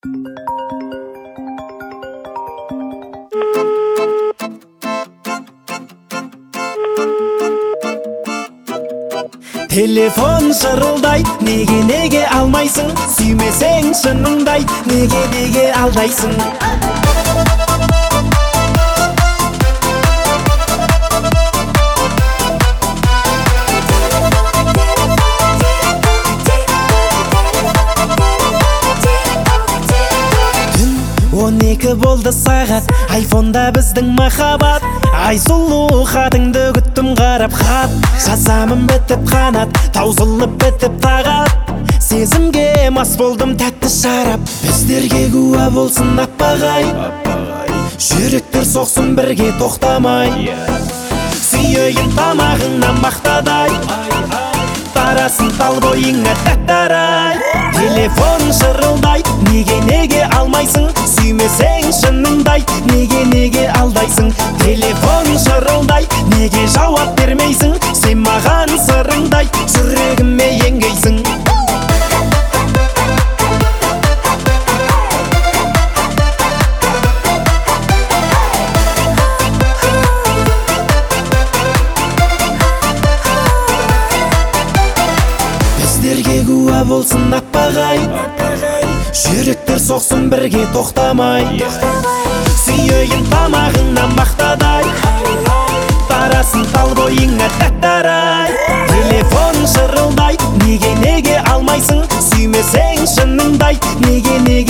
Телефон шырылдайт, неге алмайсың? Сүймесең шыныңдай, неге алдайсың? Түн 12 болды сағат, айфонда біздің махаббат. Ай сұлу хатыңды күттім қарап, хат жазамын бітіп қанат, таусылып бітіп тағат. Сезімге мас болдым тәтті шарап, біздерге куә болсын аппағай. Жүректер соқсын бірге тоқтамай, сүйейін тамағыңнан мақтадай, тарасын тал бойыңа тәттарай. Телефон шырылдайт, неге алмайсың? Сүймесең шыныңдай, неге алдайсың? Телефон шырылдайт, неге жауап бермейсің? Сен маған сырыңдай, жүрегіме еңгейсің. Біздерге куә болсын аппағай, жүректер соқсын бірге тоқтамай, сүйейін тамағыңнан мақтадай, тарасын тал бойыңа тәттарай. Телефон шырылдайт, неге алмайсың? Сүймесең шыныңдай, неге